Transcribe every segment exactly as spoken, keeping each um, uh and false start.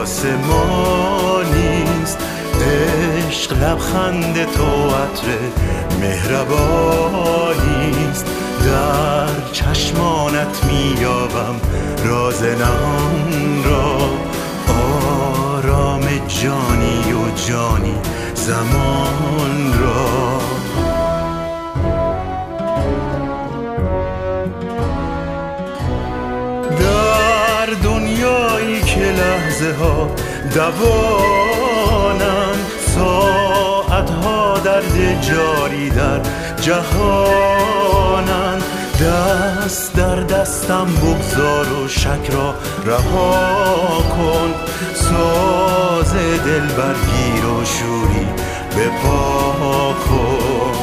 آسمانیست. عشق لبخند تو عطر مهربانیست. در چشمانت میابم راز نهان را، آرام جانی و جانی زمان را. در دنیایی که لحظه ها دوانند، ساعتها درد جاری در جهانند. دست در دستم بگذار و شک را رها کن، ساز دل برگیر و شوری به پا کن.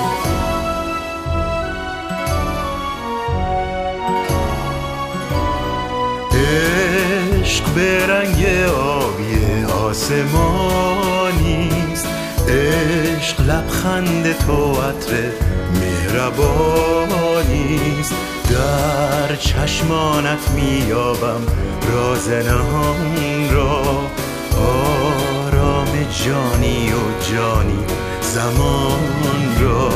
عشق به رنگ آبی آسمانیست. عشق لبخند تو عطر مهربانیست. در چشمانت میابم راز نهان را، آرام جانی و جانی زمان را.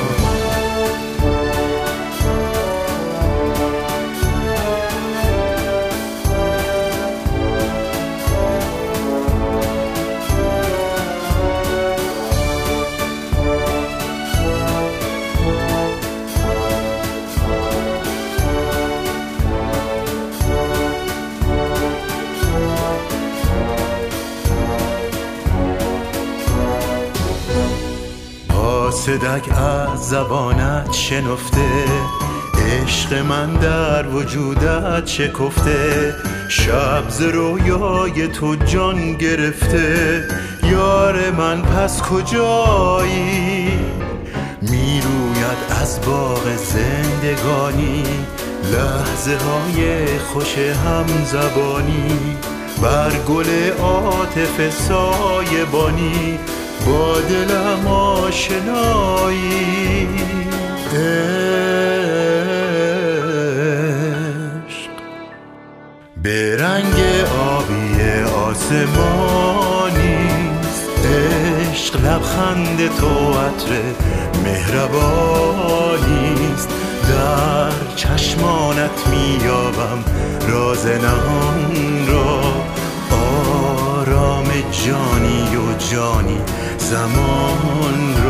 صدق از زبانت شنفته، عشق من در وجودت شکفته. شب ز رویای تو جان گرفته، یار من پس کجایی؟ میروید از باغ زندگانی لحظه های خوش همزبانی. بر گل عاطفه سایبانی با دلم آشنایی. عشق به رنگ آبی آسمانیست. عشق لبخند تو عطر مهربانیست. در چشمانت میابم راز نهان را، آرام جانی و جانی زمان را.